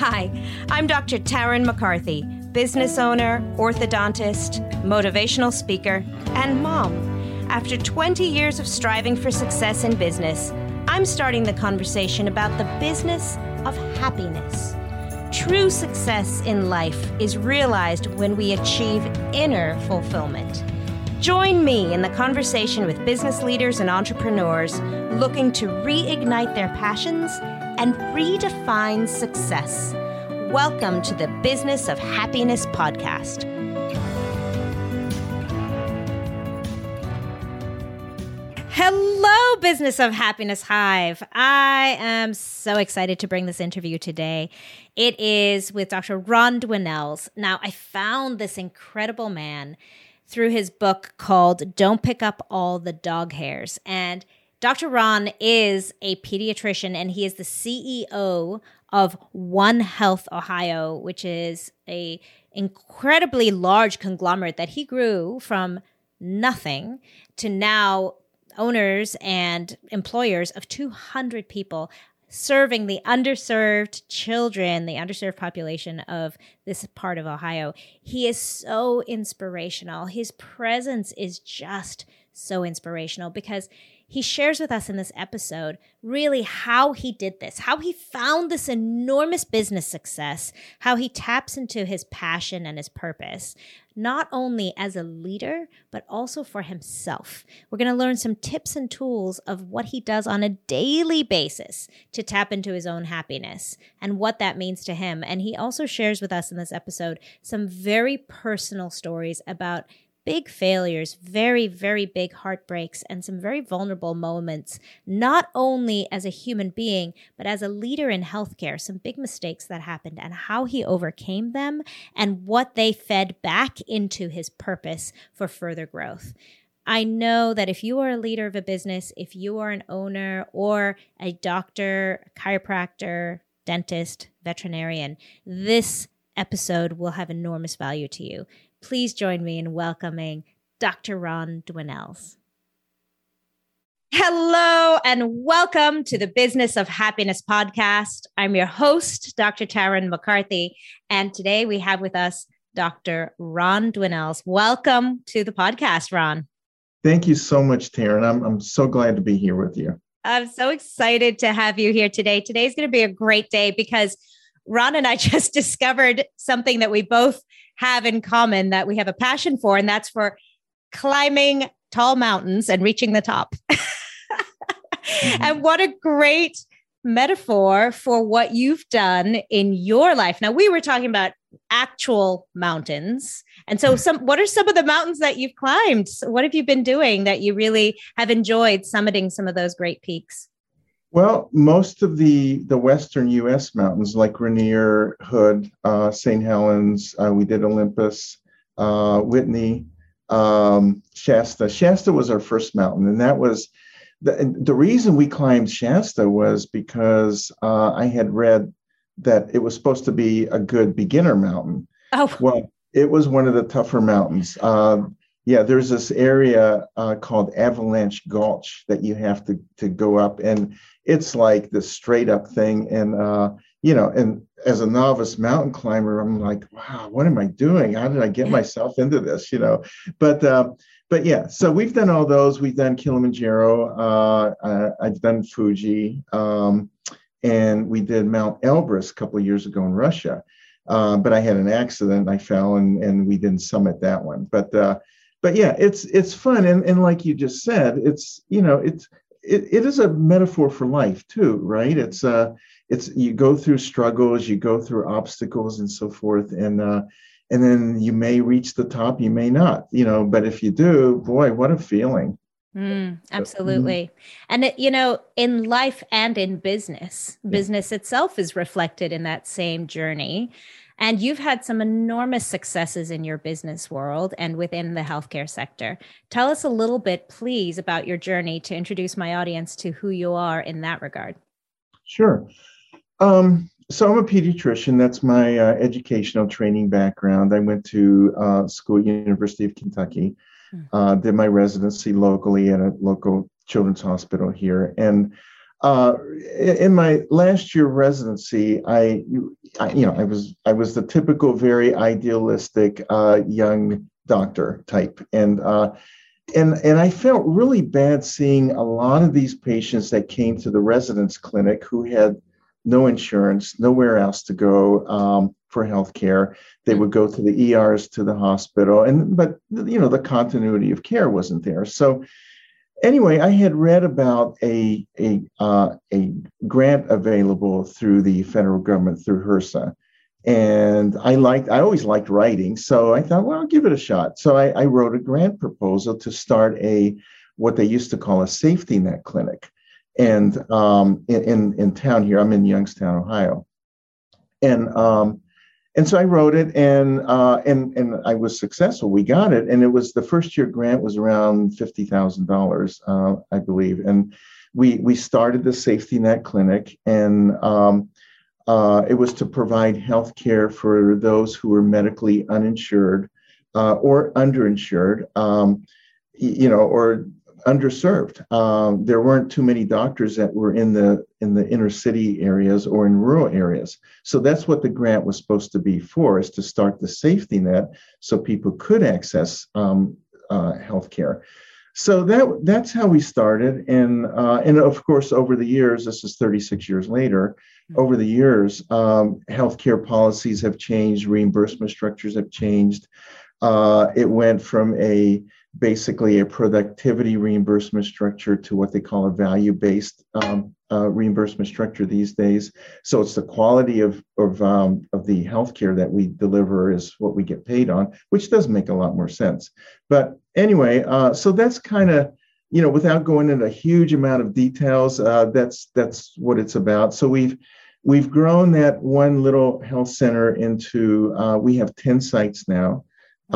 Hi, I'm Dr. Taryn McCarthy, business owner, orthodontist, motivational speaker, and mom. After 20 years of striving for success in business, I'm starting the conversation about the business of happiness. True success in life is realized when we achieve inner fulfillment. Join me in the conversation with business leaders and entrepreneurs looking to reignite their passions and redefine success. Welcome to the Business of Happiness podcast. Hello, Business of Happiness Hive. I am so excited to bring this interview today. It is with Dr. Ron Dwinells. Now, I found this incredible man through his book called Don't Pick Up All the Dog Hairs. And Dr. Ron is a pediatrician, and he is the CEO of One Health Ohio, which is a incredibly large conglomerate that he grew from nothing to now owners and employers of 200 people, serving the underserved children, the underserved population of this part of Ohio. He is so inspirational. His presence is just so inspirational because he shares with us in this episode really how he did this, how he found this enormous business success, how he taps into his passion and his purpose, not only as a leader, but also for himself. We're going to learn some tips and tools of what he does on a daily basis to tap into his own happiness and what that means to him. And he also shares with us in this episode some very personal stories about big failures, very, very big heartbreaks, and some very vulnerable moments, not only as a human being, but as a leader in healthcare, some big mistakes that happened and how he overcame them and what they fed back into his purpose for further growth. I know that if you are a leader of a business, if you are an owner or a doctor, chiropractor, dentist, veterinarian, this episode will have enormous value to you. Please join me in welcoming Dr. Ron Dwinells. Hello and welcome to the Business of Happiness podcast. I'm your host, Dr. Taryn McCarthy, and today we have with us Dr. Ron Dwinells. Welcome to the podcast, Ron. Thank you so much, Taryn. I'm so glad to be here with you. I'm so excited to have you here today. Today's going to be a great day because Ron and I just discovered something that we both have in common that we have a passion for, and that's for climbing tall mountains and reaching the top. And what a great metaphor for what you've done in your life. Now, we were talking about actual mountains. And so what are some of the mountains that you've climbed? What have you been doing that you really have enjoyed summiting some of those great peaks? Well, most of the Western U.S. mountains like Rainier, Hood, St. Helens, we did Olympus, Whitney, Shasta. Shasta was our first mountain. And that was the reason we climbed Shasta was because I had read that it was supposed to be a good beginner mountain. Oh, well, it was one of the tougher mountains. There's this area called Avalanche Gulch that you have to go up, and it's like this straight up thing. And, and as a novice mountain climber, I'm like, wow, what am I doing? How did I get myself into this? But yeah, so we've done all those. We've done Kilimanjaro. I've done Fuji, and we did Mount Elbrus a couple of years ago in Russia. But I had an accident. I fell and we didn't summit that one. But yeah, it's fun. And like you just said, it is a metaphor for life too, right? It's you go through struggles, you go through obstacles and so forth. And then you may reach the top, you may not, but if you do, boy, what a feeling. Absolutely. And in life and in business itself is reflected in that same journey. And you've had some enormous successes in your business world and within the healthcare sector. Tell us a little bit, please, about your journey to introduce my audience to who you are in that regard. Sure. So I'm a pediatrician. That's my educational training background. I went to school at University of Kentucky, did my residency locally at a local children's hospital here. And uh, in my last year of residency, I was the typical, very idealistic young doctor type, and I felt really bad seeing a lot of these patients that came to the residence clinic who had no insurance, nowhere else to go for healthcare. They would go to the ERs, to the hospital, but the continuity of care wasn't there. So anyway, I had read about a grant available through the federal government through HRSA, and I always liked writing, so I thought, well, I'll give it a shot. So I wrote a grant proposal to start what they used to call a safety net clinic, and in town here. I'm in Youngstown, Ohio, and so I wrote it, and I was successful. We got it, and it was the first year grant was around $50,000, I believe, and we started the safety net clinic, and it was to provide health care for those who were medically uninsured or underinsured, or underserved. There weren't too many doctors that were in the inner city areas or in rural areas. So that's what the grant was supposed to be for, is to start the safety net so people could access healthcare. So that's how we started, and of course, over the years, this is 36 years later. Over the years, healthcare policies have changed, reimbursement structures have changed. It went from basically a productivity reimbursement structure to what they call a value-based reimbursement structure these days. So it's the quality of the healthcare that we deliver is what we get paid on, which does make a lot more sense. But anyway, so that's kind of, without going into a huge amount of details, that's what it's about. So we've grown that one little health center into we have 10 sites now.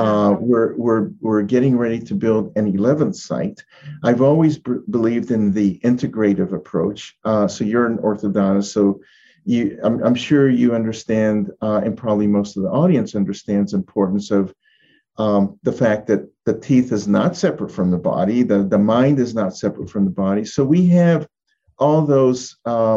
We're getting ready to build an 11th site. I've always believed in the integrative approach. So you're an orthodontist, so I'm sure you understand, and probably most of the audience understands the importance of the fact that the teeth is not separate from the body, the mind is not separate from the body. So we have all those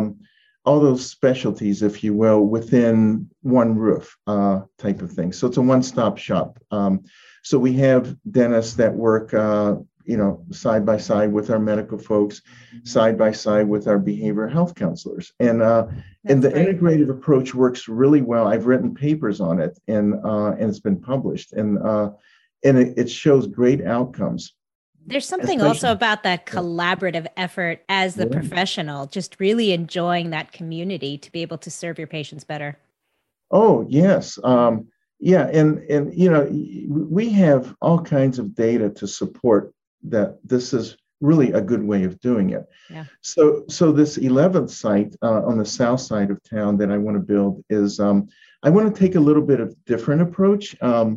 specialties, if you will, within one roof type of thing. So it's a one-stop shop. So we have dentists that work, side by side with our medical folks, side by side with our behavioral health counselors. And the integrative approach works really well. I've written papers on it, and it's been published, and it shows great outcomes. There's something also about that collaborative effort as the professional, just really enjoying that community to be able to serve your patients better. Oh, yes. Yeah. And, we have all kinds of data to support that this is really a good way of doing it. Yeah. So this 11th site on the south side of town that I want to build is, I want to take a little bit of different approach.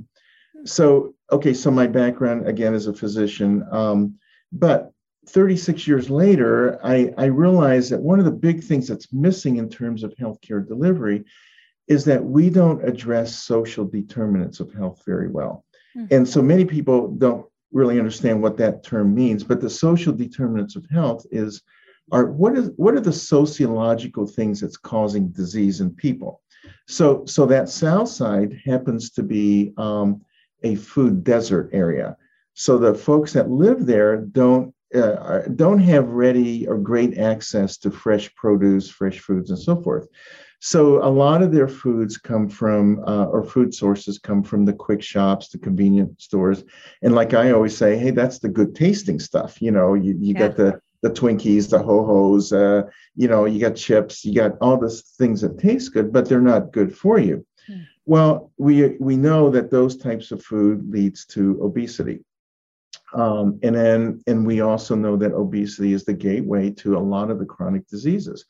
So my background, again, is a physician, but 36 years later, I realized that one of the big things that's missing in terms of healthcare delivery is that we don't address social determinants of health very well. Mm-hmm. And so many people don't really understand what that term means, but the social determinants of health are what are the sociological things that's causing disease in people? So that south side happens to be a food desert area. So the folks that live there don't have ready or great access to fresh produce, fresh foods, and so forth. So a lot of their foods come from, or food sources come from the quick shops, the convenience stores. And like I always say, hey, that's the good tasting stuff. You got the Twinkies, the Ho-Hos, you got chips, you got all these things that taste good, but they're not good for you. Well, we know that those types of food leads to obesity. And we also know that obesity is the gateway to a lot of the chronic diseases,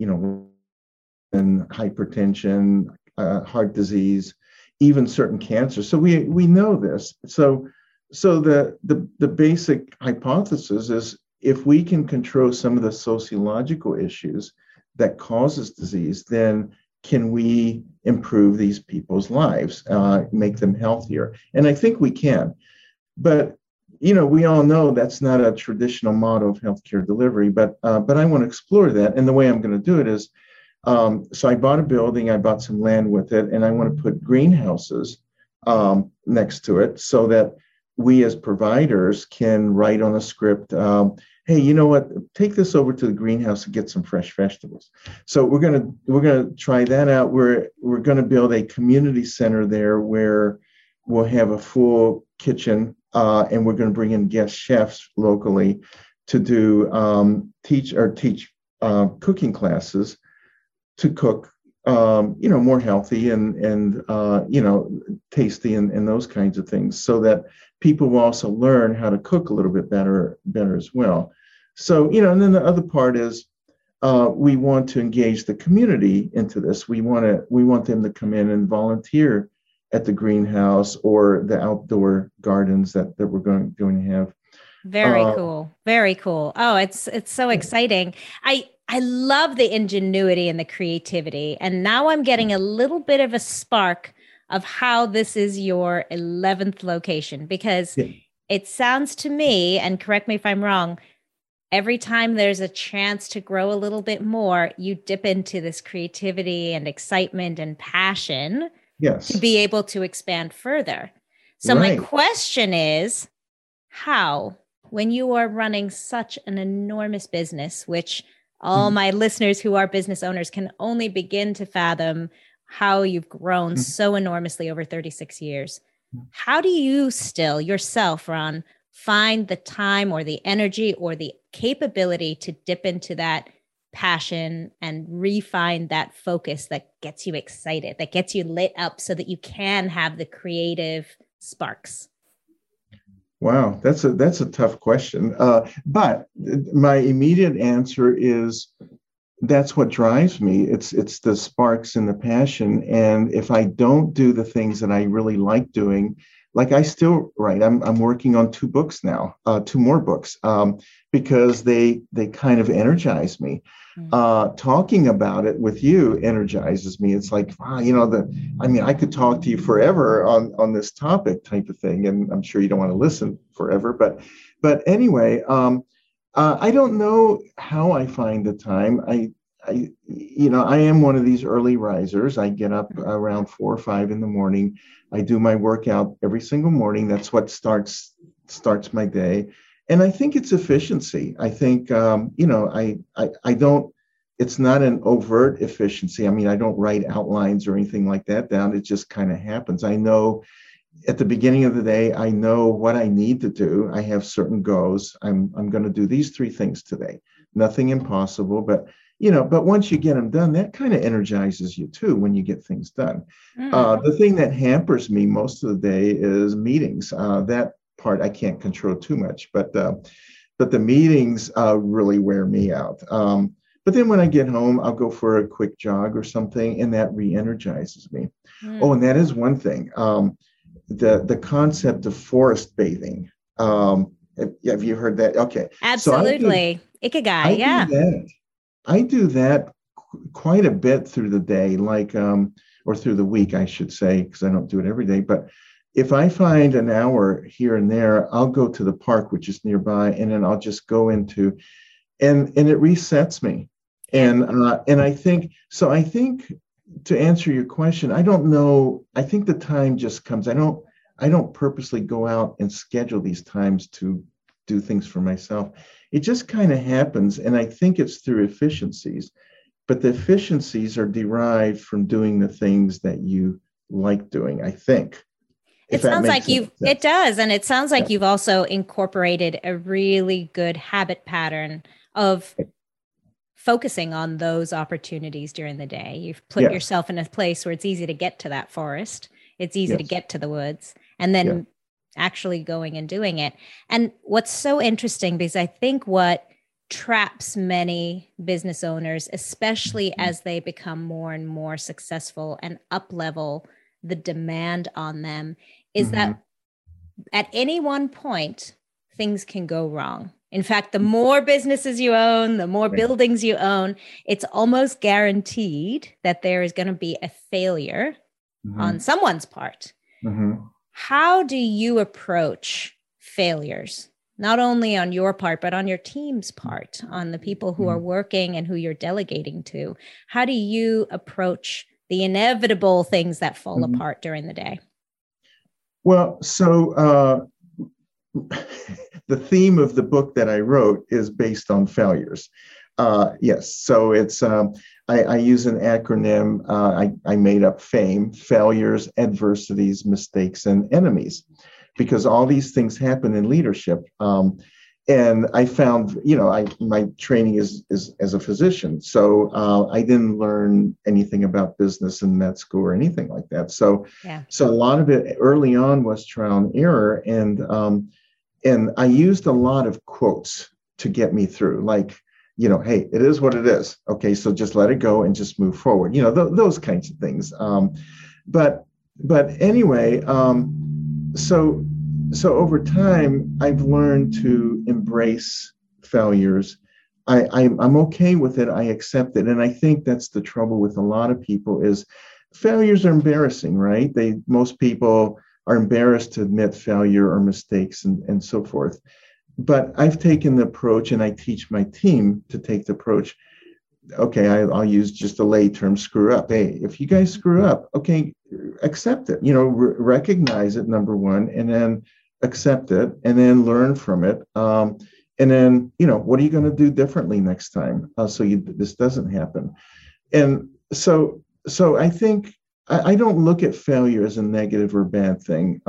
and hypertension, heart disease, even certain cancers. So we know this. So the basic hypothesis is if we can control some of the sociological issues that causes disease, then can we improve these people's lives, make them healthier? And I think we can. But we all know that's not a traditional model of healthcare delivery, but I want to explore that. And the way I'm going to do it is, so I bought a building, I bought some land with it, and I want to put greenhouses next to it so that we as providers can write on a script, hey, you know what? Take this over to the greenhouse and get some fresh vegetables. So we're gonna try that out. We're gonna build a community center there where we'll have a full kitchen, and we're gonna bring in guest chefs locally to do teach cooking classes to cook, more healthy and tasty and those kinds of things, so that people will also learn how to cook a little bit better as well. So, and then the other part is we want to engage the community into this. We want them to come in and volunteer at the greenhouse or the outdoor gardens that we're going to have. Very cool. Very cool. Oh, it's so exciting. I love the ingenuity and the creativity. And now I'm getting a little bit of a spark of how this is your 11th location, because it sounds to me, and correct me if I'm wrong, every time there's a chance to grow a little bit more, you dip into this creativity and excitement and passion to be able to expand further. So my question is, how, when you are running such an enormous business, which all my listeners who are business owners can only begin to fathom how you've grown so enormously over 36 years. How do you still yourself, Ron, find the time or the energy or the capability to dip into that passion and refine that focus that gets you excited, that gets you lit up so that you can have the creative sparks? Wow, that's a tough question. But my immediate answer is that's what drives me. It's the sparks and the passion. And if I don't do the things that I really like doing, like I still write. I'm working on 2 books now, 2 more books, because they kind of energize me. Talking about it with you energizes me. It's like, wow, I could talk to you forever on this topic type of thing. And I'm sure you don't want to listen forever, but anyway, I don't know how I find the time. I am one of these early risers. I get up around 4 or 5 in the morning. I do my workout every single morning. That's what starts my day. And I think it's efficiency. I think, I don't, it's not an overt efficiency. I mean, I don't write outlines or anything like that down. It just kind of happens. I know at the beginning of the day, I know what I need to do. I have certain goals. I'm going to do these 3 things today. Nothing impossible, but once you get them done, that kind of energizes you too when you get things done. The thing that hampers me most of the day is meetings. That part I can't control too much, but the meetings really wear me out. But then when I get home, I'll go for a quick jog or something, and that re-energizes me. Oh, and that is one thing. The concept of forest bathing. Have you heard that? Okay. Absolutely. Ikigai, yeah. I do that quite a bit through the day, or through the week, I should say, because I don't do it every day. But if I find an hour here and there, I'll go to the park, which is nearby, and then I'll just go into, and it resets me. And I think to answer your question, I don't know. I think the time just comes. I don't purposely go out and schedule these times to do things for myself. It just kind of happens. And I think it's through efficiencies, but the efficiencies are derived from doing the things that you like doing, I think. It sounds like it does. And it sounds like you've also incorporated a really good habit pattern of focusing on those opportunities during the day. You've put yourself in a place where it's easy to get to that forest. It's easy to get to the woods, and then actually going and doing it. And what's so interesting, because I think what traps many business owners, especially as they become more and more successful and up level the demand on them, is that at any one point, things can go wrong. In fact, the more businesses you own, the more buildings you own, it's almost guaranteed that there is going to be a failure on someone's part. How do you approach failures, not only on your part, but on your team's part, on the people who are working and who you're delegating to? How do you approach the inevitable things that fall apart during the day? Well, so the theme of the book that I wrote is based on failures. Yes, so it's I use an acronym. I made up FAME: failures, adversities, mistakes, and enemies, because all these things happen in leadership. And I found, my training is as a physician, so I didn't learn anything about business in med school or anything like that. So a lot of it early on was trial and error, and I used a lot of quotes to get me through, like, hey, it is what it is. Okay, so just let it go and just move forward. Those kinds of things. But anyway, so over time, I've learned to embrace failures. I'm okay with it. I accept it, and I think that's the trouble with a lot of people is failures are embarrassing, right? Most people are embarrassed to admit failure or mistakes and so forth. But I've taken the approach, and I teach my team to take the approach. Okay, I'll use just a lay term, screw up. Hey, if you guys screw up, okay, accept it. Recognize it, number one, and then accept it, and then learn from it. And then, what are you going to do differently next time so this doesn't happen? And so I think I don't look at failure as a negative or bad thing.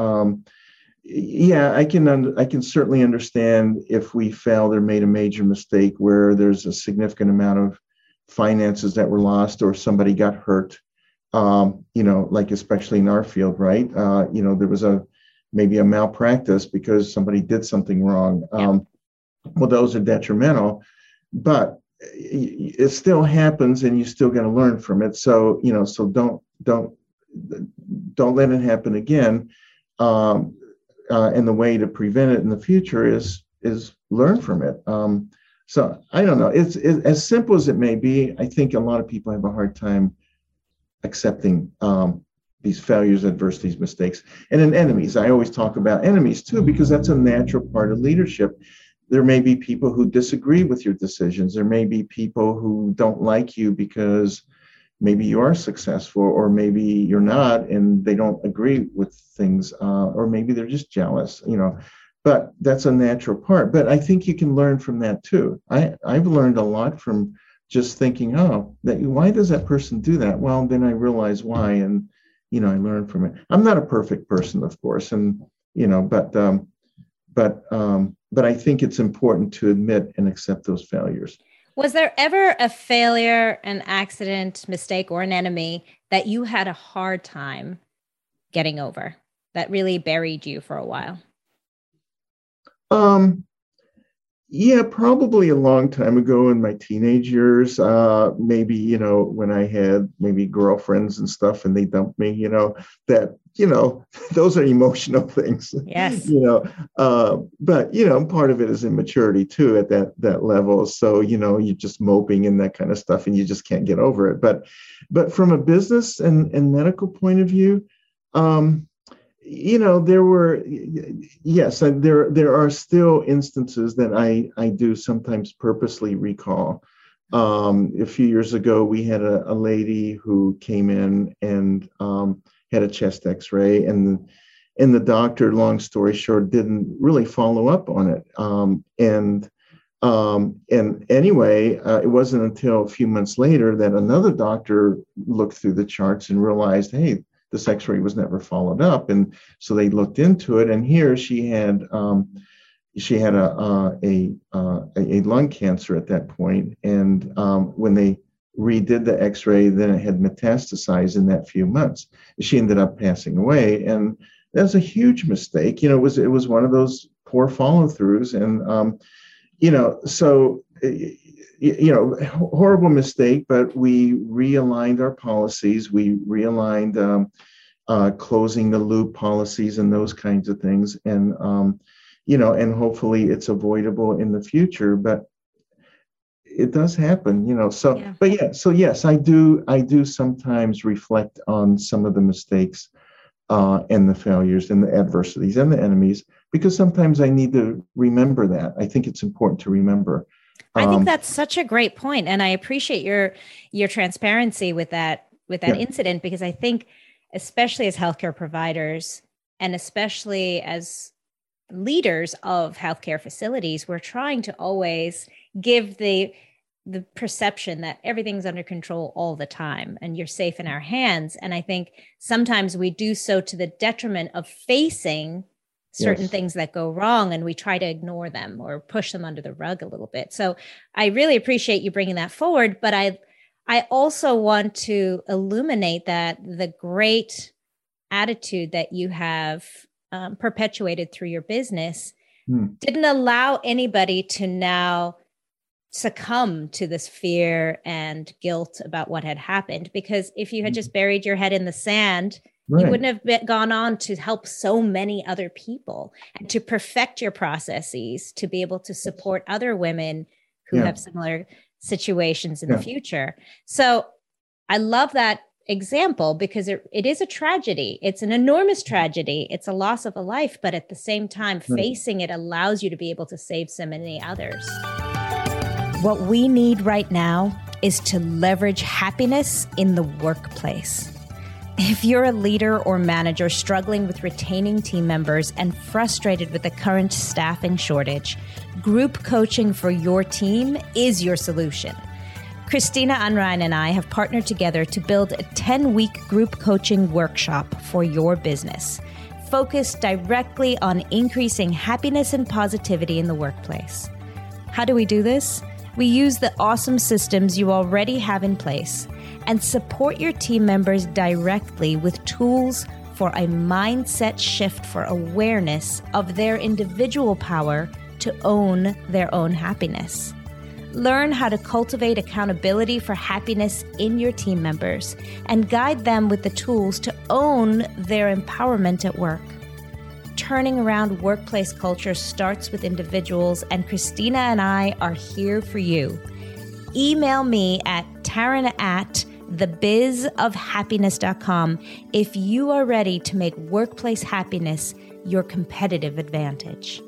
I can certainly understand if we failed or made a major mistake where there's a significant amount of finances that were lost or somebody got hurt, like especially in our field, right? There was maybe a malpractice because somebody did something wrong. Well, those are detrimental, but it still happens and you still got to learn from it. So, so don't let it happen again. And the way to prevent it in the future is learn from it. So I don't know. It's as simple as it may be. I think a lot of people have a hard time accepting these failures, adversities, mistakes, and then enemies. I always talk about enemies too, because that's a natural part of leadership. There may be people who disagree with your decisions. There may be people who don't like you because maybe you are successful, or maybe you're not, and they don't agree with things, or maybe they're just jealous, but that's a natural part. But I think you can learn from that too. I've learned a lot from just thinking, why does that person do that? Well, then I realize why, and, I learn from it. I'm not a perfect person, of course, and, but I think it's important to admit and accept those failures. Was there ever a failure, an accident, mistake, or an enemy that you had a hard time getting over, that really buried you for a while? Yeah, probably a long time ago in my teenage years, maybe, when I had maybe girlfriends and stuff and they dumped me, that, those are emotional things. Yes. But, part of it is immaturity too at that level. So, you're just moping and that kind of stuff and you just can't get over it. But from a business and medical point of view, there were, yes, there are still instances that I do sometimes purposely recall. A few years ago, we had a lady who came in and had a chest X-ray, and the doctor, long story short, didn't really follow up on it. And anyway, it wasn't until a few months later that another doctor looked through the charts and realized, hey, this X-ray was never followed up, and so they looked into it. And here she had a lung cancer at that point, and when they redid the X-ray, then it had metastasized in that few months. She ended up passing away, and that's a huge mistake. It was one of those poor follow-throughs, and so. Horrible mistake, but we realigned our policies. We realigned closing the loop policies and those kinds of things. And, and hopefully it's avoidable in the future, but it does happen, so, yeah. But yeah, so yes, I do sometimes reflect on some of the mistakes and the failures and the adversities and the enemies, because sometimes I need to remember that. I think it's important to remember. I think that's such a great point, and I appreciate your transparency with that incident, because I think, especially as healthcare providers and especially as leaders of healthcare facilities, we're trying to always give the perception that everything's under control all the time and you're safe in our hands. And I think sometimes we do so to the detriment of facing certain things that go wrong, and we try to ignore them or push them under the rug a little bit. So I really appreciate you bringing that forward, but I also want to illuminate that the great attitude that you have perpetuated through your business didn't allow anybody to now succumb to this fear and guilt about what had happened. Because if you had just buried your head in the sand, you wouldn't have gone on to help so many other people and to perfect your processes to be able to support other women who have similar situations in the future. So I love that example, because it is a tragedy. It's an enormous tragedy. It's a loss of a life, but at the same time, facing it allows you to be able to save so many others. What we need right now is to leverage happiness in the workplace. If you're a leader or manager struggling with retaining team members and frustrated with the current staffing shortage, group coaching for your team is your solution. Christina Unrein and I have partnered together to build a 10-week group coaching workshop for your business, focused directly on increasing happiness and positivity in the workplace. How do we do this? We use the awesome systems you already have in place and support your team members directly with tools for a mindset shift for awareness of their individual power to own their own happiness. Learn how to cultivate accountability for happiness in your team members and guide them with the tools to own their empowerment at work. Turning around workplace culture starts with individuals, and Christina and I are here for you. Email me at Taryn@thebizofhappiness.com if you are ready to make workplace happiness your competitive advantage.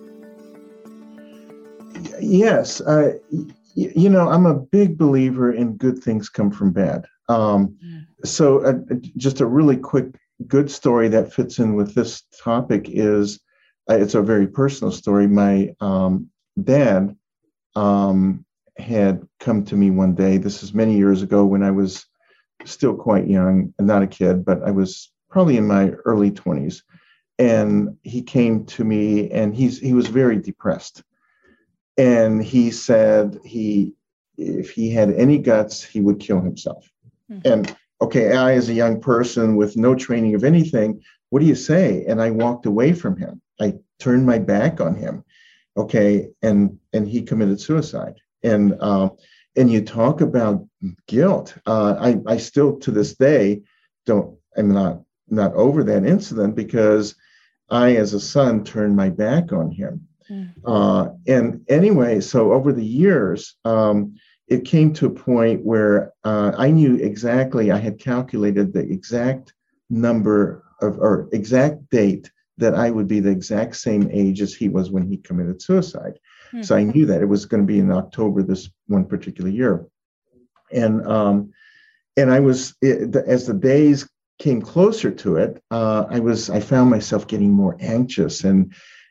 Yes. I'm a big believer in good things come from bad. So just a really quick good story that fits in with this topic is, it's a very personal story. My dad had come to me one day. This is many years ago when I was still quite young, not a kid, but I was probably in my early 20s. And he came to me, and he was very depressed. And he said if he had any guts, he would kill himself. And okay, I, as a young person with no training of anything, what do you say? And I walked away from him. I turned my back on him. Okay, and he committed suicide. And you talk about guilt. I still to this day I'm not over that incident, because I, as a son, turned my back on him. And anyway, so over the years, it came to a point where I knew exactly, I had calculated the exact number or exact date that I would be the exact same age as he was when he committed suicide. So I knew that it was going to be in October this one particular year. And I was, as the days came closer to it, I found myself getting more anxious, and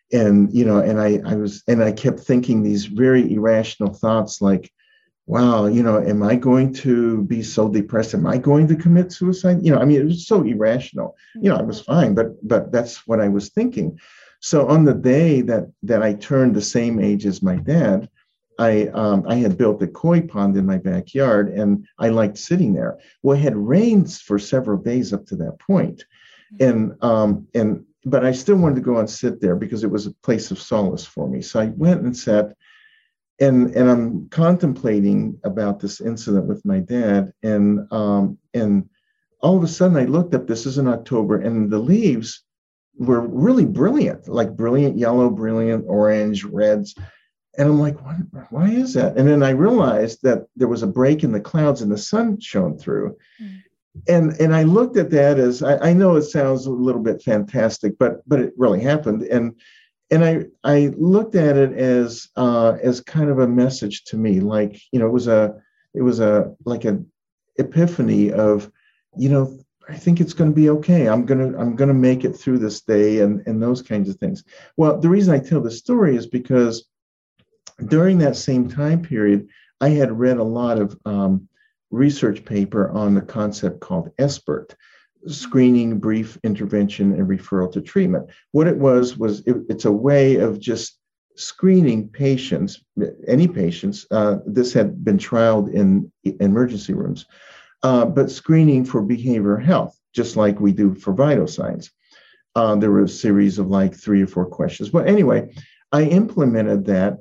I kept thinking these very irrational thoughts like, wow, am I going to be so depressed? Am I going to commit suicide? It was so irrational. I was fine, but that's what I was thinking. So on the day that I turned the same age as my dad, I had built a koi pond in my backyard, and I liked sitting there. Well, it had rained for several days up to that point. But I still wanted to go and sit there because it was a place of solace for me. So I went and sat, and I'm contemplating about this incident with my dad. And all of a sudden I looked up, this is in October, and the leaves were really brilliant, like brilliant yellow, brilliant orange, reds. And I'm like, why is that? And then I realized that there was a break in the clouds and the sun shone through. and I looked at that as I know it sounds a little bit fantastic, but it really happened. And I looked at it as kind of a message to me, like, it was a like an epiphany of, I think it's going to be okay. I'm gonna make it through this day, and those kinds of things. Well, the reason I tell this story is because during that same time period, I had read a lot of research paper on the concept called SBIRT, screening, brief intervention, and referral to treatment. What it was it's a way of just screening patients, any patients. This had been trialed in emergency rooms, but screening for behavioral health, just like we do for vital signs. There were a series of like 3 or 4 questions. But anyway, I implemented that,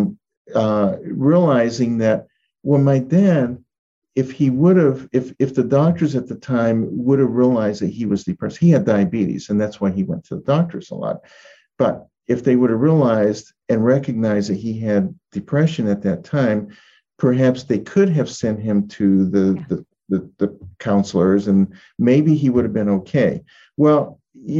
realizing that, well, my dad, if the doctors at the time would have realized that he was depressed, he had diabetes, and that's why he went to the doctors a lot. But if they would have realized and recognized that he had depression at that time, perhaps they could have sent him to the counselors, and maybe he would have been okay. Well,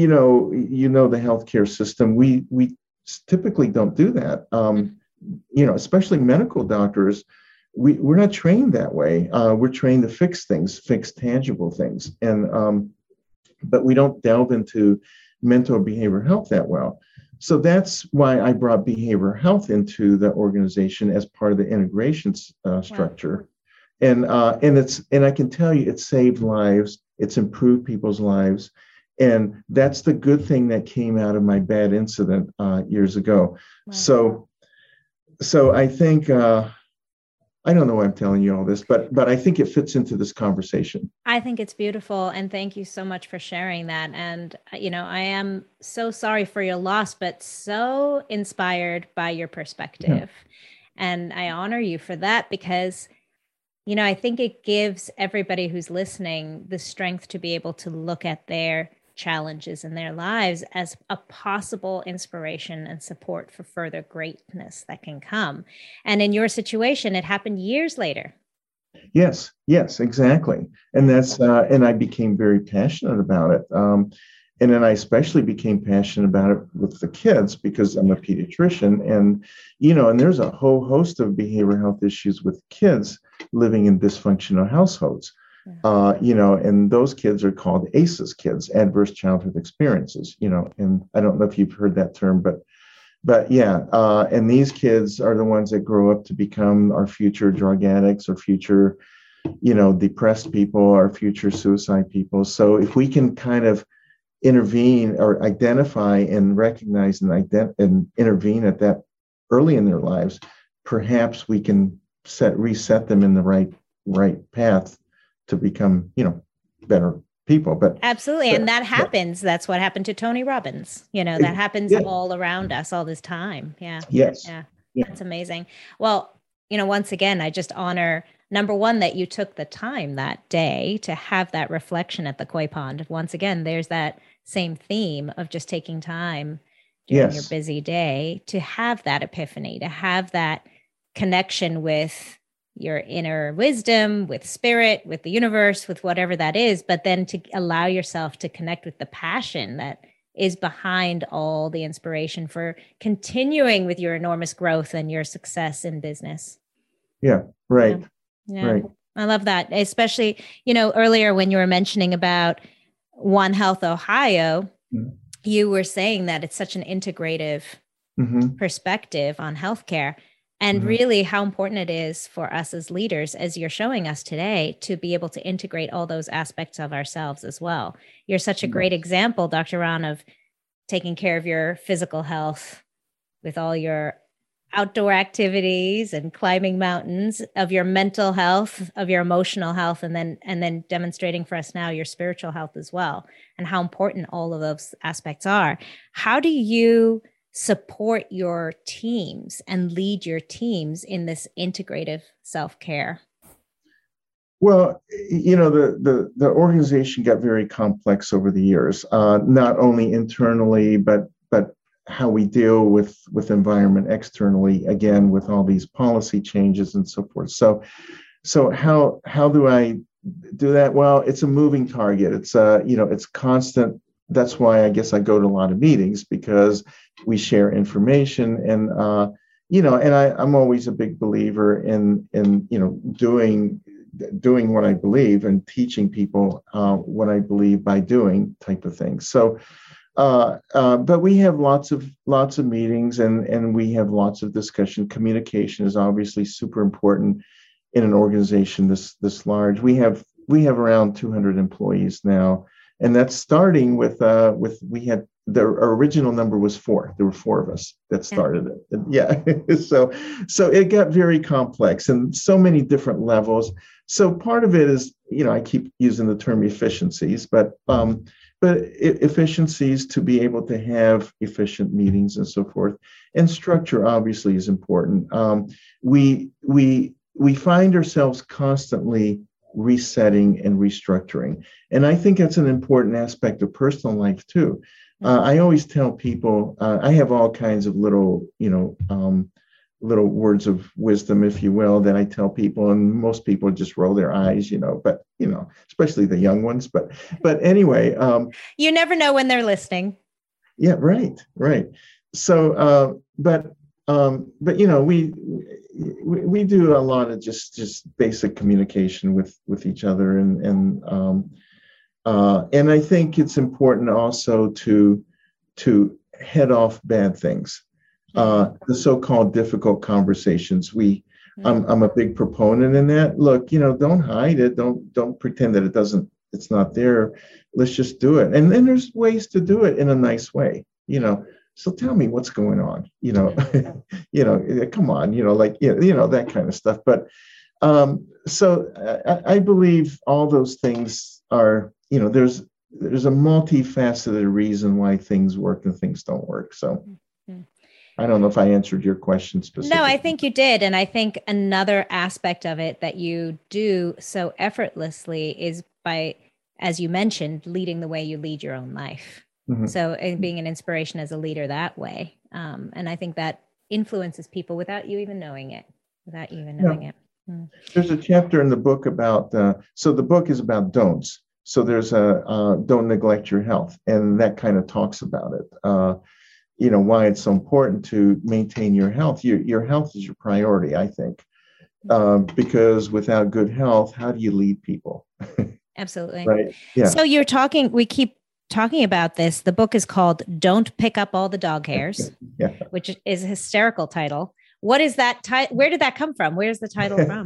the healthcare system, we typically don't do that. Especially medical doctors, we're not trained that way. We're trained to fix things, fix tangible things, but we don't delve into mental behavioral health that well. So that's why I brought behavioral health into the organization as part of the integration structure. Wow. And I can tell you, it saved lives. It's improved people's lives. And that's the good thing that came out of my bad incident years ago. Wow. So I think, I don't know why I'm telling you all this, but I think it fits into this conversation. I think it's beautiful. And thank you so much for sharing that. And, I am so sorry for your loss, but so inspired by your perspective. Yeah. And I honor you for that because, I think it gives everybody who's listening the strength to be able to look at their challenges in their lives as a possible inspiration and support for further greatness that can come. And in your situation, it happened years later. Yes, exactly. And that's, and I became very passionate about it. And then I especially became passionate about it with the kids because I'm a pediatrician, and there's a whole host of behavioral health issues with kids living in dysfunctional households. And those kids are called ACEs kids, adverse childhood experiences, and I don't know if you've heard that term, but yeah. And these kids are the ones that grow up to become our future drug addicts or future, depressed people, our future suicide people. So if we can kind of intervene or identify and recognize and intervene at that early in their lives, perhaps we can reset them in the right path to become, better people. But absolutely. And that happens. Yeah. That's what happened to Tony Robbins. That happens all around us all this time. Yeah. Yes. Yeah. That's amazing. Well, once again, I just honor, number one, that you took the time that day to have that reflection at the koi pond. Once again, there's that same theme of just taking time during your busy day to have that epiphany, to have that connection with your inner wisdom, with spirit, with the universe, with whatever that is, but then to allow yourself to connect with the passion that is behind all the inspiration for continuing with your enormous growth and your success in business. Yeah, right. Yeah. Right. I love that. Especially, earlier when you were mentioning about One Health Ohio, you were saying that it's such an integrative perspective on healthcare. And really how important it is for us as leaders, as you're showing us today, to be able to integrate all those aspects of ourselves as well. You're such a great example, Dr. Ron, of taking care of your physical health with all your outdoor activities and climbing mountains, of your mental health, of your emotional health, and then demonstrating for us now your spiritual health as well, and how important all of those aspects are. How do you support your teams and lead your teams in this integrative self-care? Well, the organization got very complex over the years, not only internally, but how we deal with environment externally, again, with all these policy changes and so forth. So how do I do that? Well, it's a moving target. It's it's constant. That's why I guess I go to a lot of meetings, because we share information, and and I'm always a big believer in doing what I believe and teaching people what I believe by doing type of things. So, but we have lots of meetings, and we have lots of discussion. Communication is obviously super important in an organization this large. We have around 200 employees now, and that's starting with we had, the original number was 4. There were 4 of us that started it. Yeah. so it got very complex and so many different levels. So part of it is, I keep using the term efficiencies, but efficiencies to be able to have efficient meetings and so forth. And structure obviously is important. We find ourselves constantly resetting and restructuring. And I think that's an important aspect of personal life too. I always tell people, I have all kinds of little words of wisdom, if you will, that I tell people, and most people just roll their eyes, but especially the young ones. But anyway, you never know when they're listening. Yeah, right. So, but we do a lot of just basic communication with each other, and I think it's important also to head off bad things, the so-called difficult conversations. I'm a big proponent in that. Look, don't hide it. Don't pretend that it's not there. Let's just do it. And then there's ways to do it in a nice way. So tell me what's going on. Come on. That kind of stuff. But so I believe all those things are. There's a multifaceted reason why things work and things don't work. So I don't know if I answered your question specifically. No, I think you did. And I think another aspect of it that you do so effortlessly is by, as you mentioned, leading the way you lead your own life. Mm-hmm. So being an inspiration as a leader that way. And I think that influences people without you even knowing it. There's a chapter in the book about, so the book is about don'ts. So there's don't neglect your health. And that kind of talks about it. Why it's so important to maintain your health. Your health is your priority, I think, because without good health, how do you lead people? Absolutely. Right. Yeah. So we keep talking about this. The book is called Don't Pick Up All the Dog Hairs, which is a hysterical title. What is that where did that come from? Where's the title from?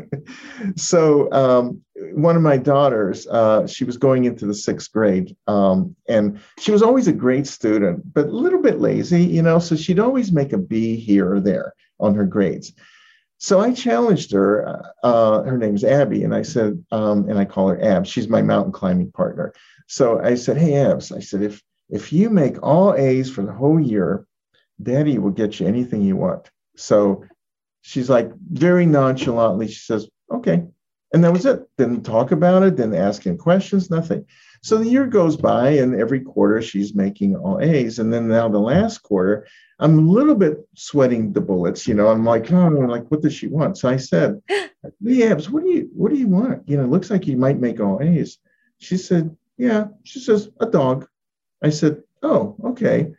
So one of my daughters, she was going into the 6th grade, and she was always a great student, but a little bit lazy, so she'd always make a B here or there on her grades. So I challenged her. Her name's Abby, and I said, and I call her Abs. She's my mountain climbing partner. So I said, hey, Abs, I said, if you make all A's for the whole year, Daddy will get you anything you want. So she's like, very nonchalantly, she says, okay. And that was it. Didn't talk about it, didn't ask any questions, nothing. So the year goes by, and every quarter she's making all A's. And then now the last quarter, I'm a little bit sweating the bullets. I'm like, what does she want? So I said, hey, Abs, what do you want? It looks like you might make all A's. She said, yeah. She says, a dog. I said, oh, okay.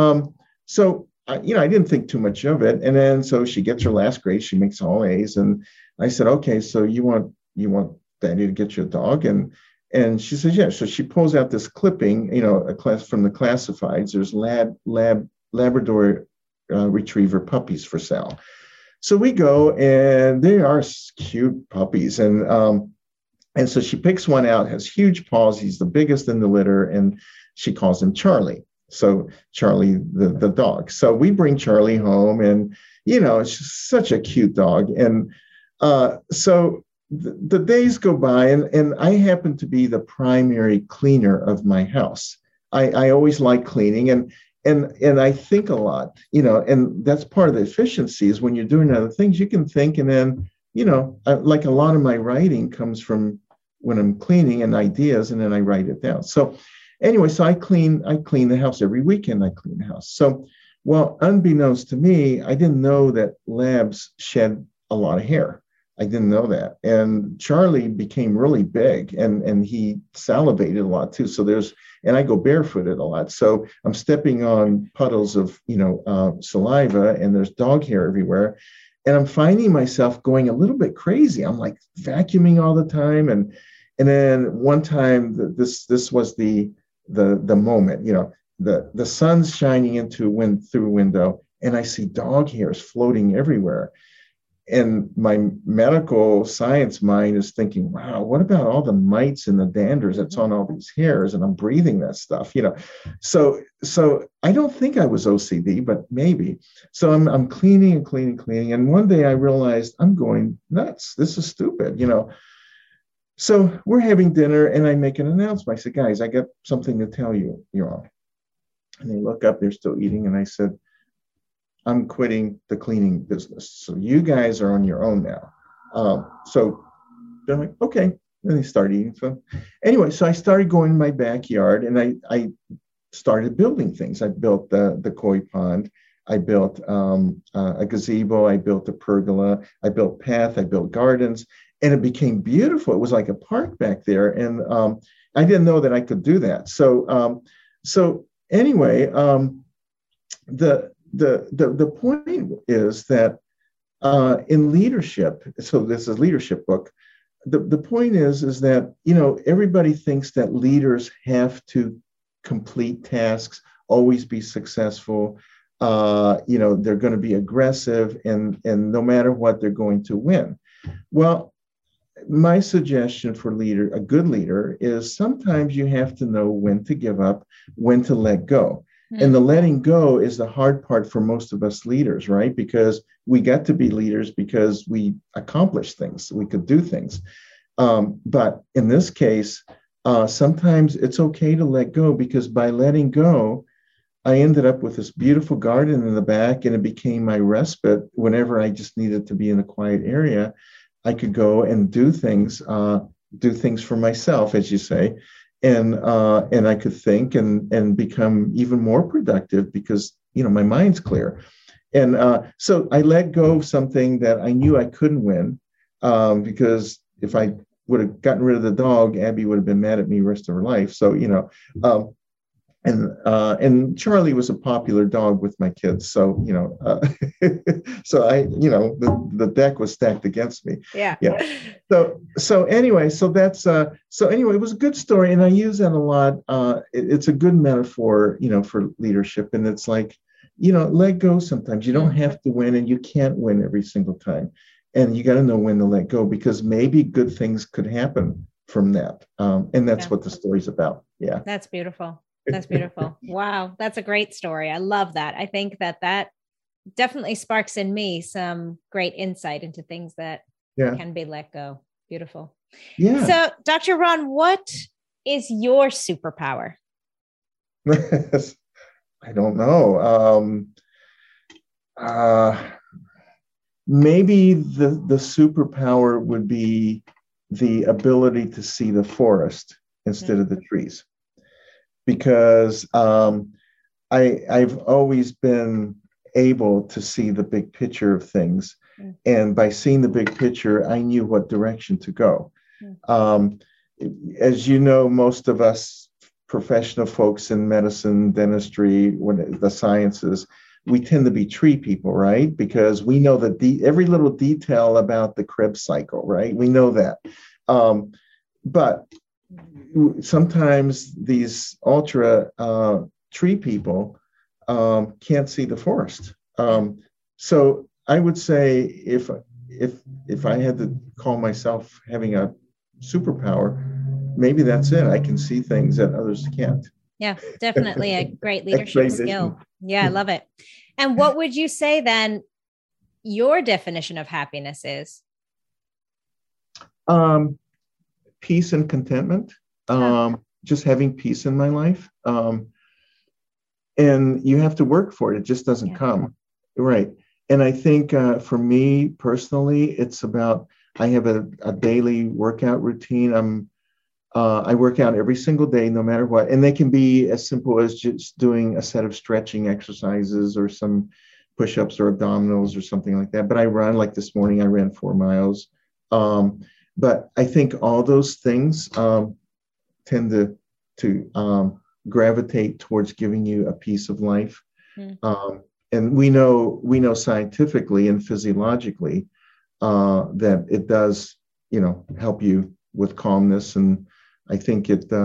So I didn't think too much of it. And then, so she gets her last grade, she makes all A's. And I said, okay, so you want Daddy to get you a dog? And she says, yeah. So she pulls out this clipping, a class from the classifieds. There's Labrador Retriever puppies for sale. So we go, and they are cute puppies. And so she picks one out, has huge paws. He's the biggest in the litter. And she calls him Charlie. So Charlie, the dog. So we bring Charlie home, and, it's just such a cute dog. And so the days go by, and I happen to be the primary cleaner of my house. I always like cleaning, and I think a lot, and that's part of the efficiency is when you're doing other things, you can think, and then, like a lot of my writing comes from when I'm cleaning and ideas, and then I write it down. So anyway, so I clean the house every weekend. I clean the house. So, well, unbeknownst to me, I didn't know that Labs shed a lot of hair. I didn't know that. And Charlie became really big, and he salivated a lot too. So and I go barefooted a lot. So I'm stepping on puddles of, saliva, and there's dog hair everywhere. And I'm finding myself going a little bit crazy. I'm like vacuuming all the time. And then one time, this was the moment, the sun's shining through a window, and I see dog hairs floating everywhere. And my medical science mind is thinking, wow, what about all the mites and the danders that's on all these hairs? And I'm breathing that stuff, So I don't think I was OCD, but maybe. So I'm cleaning and cleaning, cleaning. And one day I realized I'm going nuts. This is stupid, So we're having dinner, and I make an announcement. I said, guys, I got something to tell you, And they look up, they're still eating. And I said, I'm quitting the cleaning business. So you guys are on your own now. So they're like, okay. And they start eating. So anyway, so I started going in my backyard, and I started building things. I built the koi pond. I built a gazebo. I built a pergola. I built path. I built gardens, and it became beautiful. It was like a park back there. And I didn't know that I could do that. So anyway, the point is that in leadership, so this is leadership book. The point is that everybody thinks that leaders have to complete tasks, always be successful. They're going to be aggressive, and no matter what, they're going to win. Well, my suggestion for a good leader, is sometimes you have to know when to give up, when to let go. And the letting go is the hard part for most of us leaders, right? Because we got to be leaders because we accomplished things, we could do things. But in this case, sometimes it's okay to let go, because by letting go, I ended up with this beautiful garden in the back, and it became my respite. Whenever I just needed to be in a quiet area, I could go and do things for myself, as you say. And I could think and become even more productive, because my mind's clear. And so I let go of something that I knew I couldn't win, because if I would have gotten rid of the dog, Abby would have been mad at me the rest of her life. So and Charlie was a popular dog with my kids. So so I the deck was stacked against me. Yeah. So anyway, it was a good story, and I use that a lot. It's a good metaphor, for leadership, and it's like, let go sometimes. You don't have to win, and you can't win every single time, and you got to know when to let go, because maybe good things could happen from that, and that's what the story's about. Yeah, that's beautiful. That's beautiful. Wow. That's a great story. I love that. I think that definitely sparks in me some great insight into things that can be let go. Beautiful. Yeah. So, Dr. Ron, what is your superpower? I don't know. Maybe the superpower would be the ability to see the forest instead of the trees. Because I've always been able to see the big picture of things. And by seeing the big picture, I knew what direction to go. As you know, most of us professional folks in medicine, dentistry, the sciences, we tend to be tree people, right? Because we know that every little detail about the Krebs cycle, right? We know that. But sometimes these ultra tree people can't see the forest. So I would say if I had to call myself having a superpower, maybe that's it. I can see things that others can't. Yeah, definitely a great leadership skill. Yeah, I love it. And what would you say then your definition of happiness is? Peace and contentment, just having peace in my life. And you have to work for it. It just doesn't come. Right. And I think for me personally, it's about, I have a daily workout routine. I work out every single day, no matter what. And they can be as simple as just doing a set of stretching exercises or some push-ups or abdominals or something like that. But I run, like this morning, I ran 4 miles. But I think all those things tend to gravitate towards giving you a piece of life. And we know scientifically and physiologically that it does, help you with calmness. And I think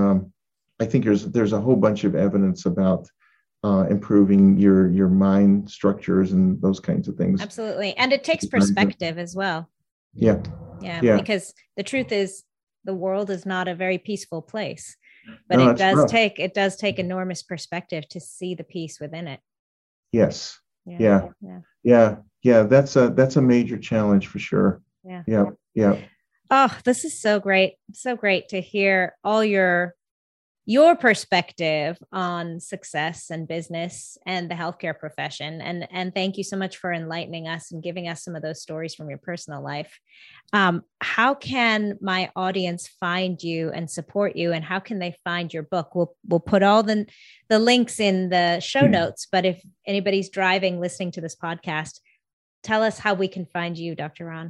there's a whole bunch of evidence about improving your mind structures and those kinds of things. Absolutely. And it takes perspective as well. Yeah. Because the truth is the world is not a very peaceful place, but it does take enormous perspective to see the peace within it. Yes. Yeah. That's a major challenge for sure. Yeah. Oh, this is so great. So great to hear all your perspective on success and business and the healthcare profession. And thank you so much for enlightening us and giving us some of those stories from your personal life. How can my audience find you and support you? And how can they find your book? We'll put all the links in the show notes, but if anybody's driving, listening to this podcast, tell us how we can find you, Dr. Ron.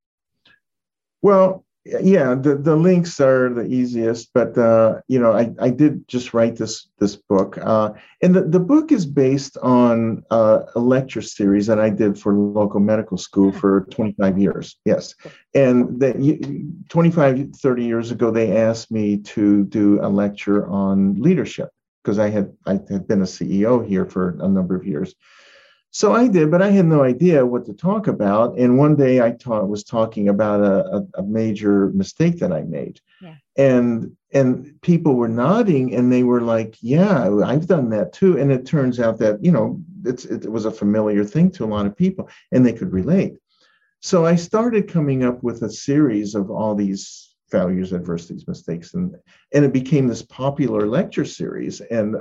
Well, yeah, the links are the easiest, but I did just write this book, and the book is based on a lecture series that I did for local medical school for 25 years. Yes, and 30 years ago, they asked me to do a lecture on leadership because I had been a CEO here for a number of years. So I did, but I had no idea what to talk about. And one day I was talking about a major mistake that I made. Yeah. And people were nodding and they were like, yeah, I've done that too. And it turns out that, it was a familiar thing to a lot of people and they could relate. So I started coming up with a series of all these failures, adversities, mistakes, and it became this popular lecture series. And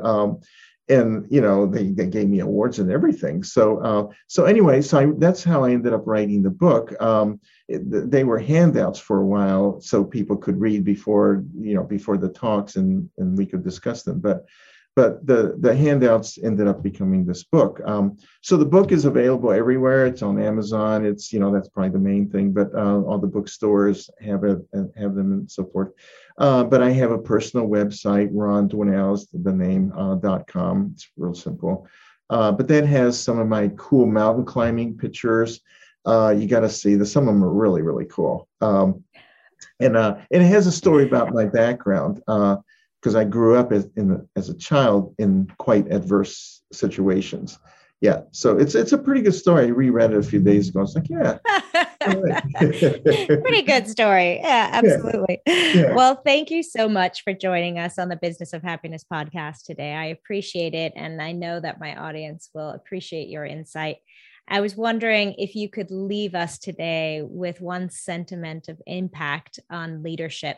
they gave me awards and everything. So anyway, that's how I ended up writing the book. They were handouts for a while, so people could read before the talks, and we could discuss them. But the handouts ended up becoming this book. So the book is available everywhere. It's on Amazon. It's that's probably the main thing. But all the bookstores have it and have them and so forth. But I have a personal website, rondwinnells, the name .com. It's real simple. But that has some of my cool mountain climbing pictures. You got to see some of them are really, really cool. And it has a story about my background. Because I grew up as a child in quite adverse situations. Yeah, so it's a pretty good story. I reread it a few days ago. It's like, yeah. Pretty good story. Yeah, absolutely. Yeah. Well, thank you so much for joining us on the Business of Happiness podcast today. I appreciate it. And I know that my audience will appreciate your insight. I was wondering if you could leave us today with one sentiment of impact on leadership.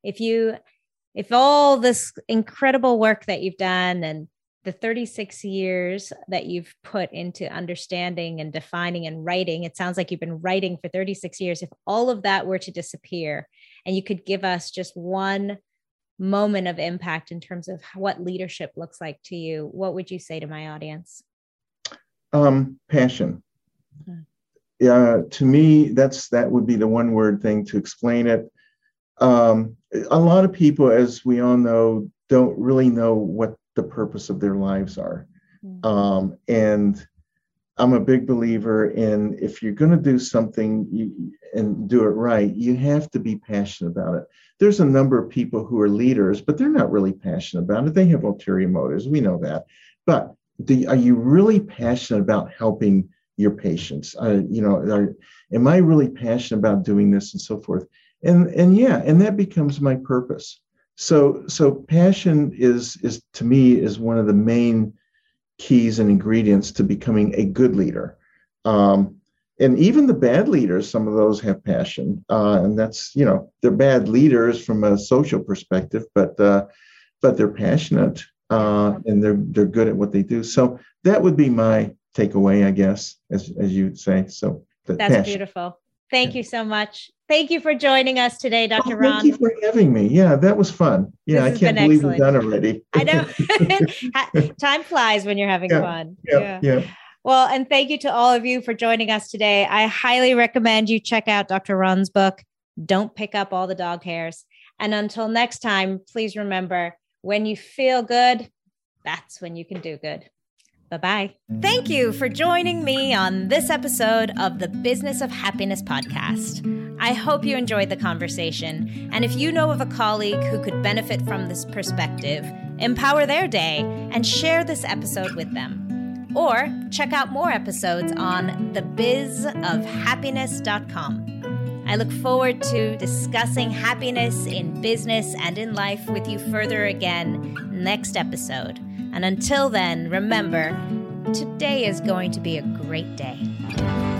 If all this incredible work that you've done and the 36 years that you've put into understanding and defining and writing, it sounds like you've been writing for 36 years. If all of that were to disappear and you could give us just one moment of impact in terms of what leadership looks like to you, what would you say to my audience? Passion. Yeah, to me, that would be the one word thing to explain it. A lot of people, as we all know, don't really know what the purpose of their lives are. And I'm a big believer in if you're going to do something and do it right, you have to be passionate about it. There's a number of people who are leaders, but they're not really passionate about it. They have ulterior motives. We know that. But are you really passionate about helping your patients? Am I really passionate about doing this and so forth? And that becomes my purpose. So passion is to me is one of the main keys and ingredients to becoming a good leader. And even the bad leaders, some of those have passion, and that's they're bad leaders from a social perspective, but they're passionate and they're good at what they do. So that would be my takeaway, I guess, as you'd say. So that's passion. Beautiful. Thank you so much. Thank you for joining us today, Dr. Ron. Thank you for having me. Yeah, that was fun. Yeah, I can't believe we're done already. I know. Time flies when you're having fun. Yeah. Well, and thank you to all of you for joining us today. I highly recommend you check out Dr. Ron's book, Don't pick up all the dog hairs. And until next time, please remember, when you feel good, that's when you can do good. Bye-bye. Thank you for joining me on this episode of the Business of Happiness podcast. I hope you enjoyed the conversation. And if you know of a colleague who could benefit from this perspective, empower their day and share this episode with them. Or check out more episodes on thebizofhappiness.com. I look forward to discussing happiness in business and in life with you further again next episode. And until then, remember, today is going to be a great day.